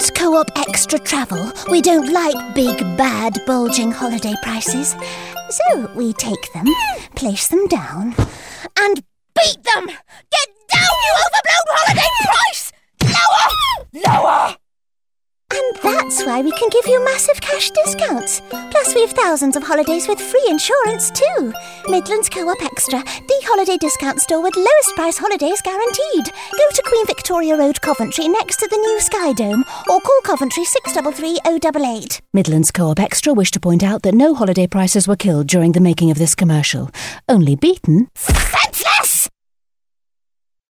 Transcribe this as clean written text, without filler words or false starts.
Midlands Co-op Extra Travel, we don't like big, bad, bulging holiday prices. So we take them, place them down, and beat them! Get down, you overblown holiday price! Lower! Lower! And that's why we can give you massive cash discounts. Plus we've thousands of holidays with free insurance too. Midlands Co-op Extra, the holiday discount store with lowest price holidays guaranteed. Go to Queen Victoria Road, Coventry, next to the new Sky Dome, or call Coventry 633 088. Midlands Co-op Extra wish to point out that no holiday prices were killed during the making of this commercial. Only beaten... Senseless!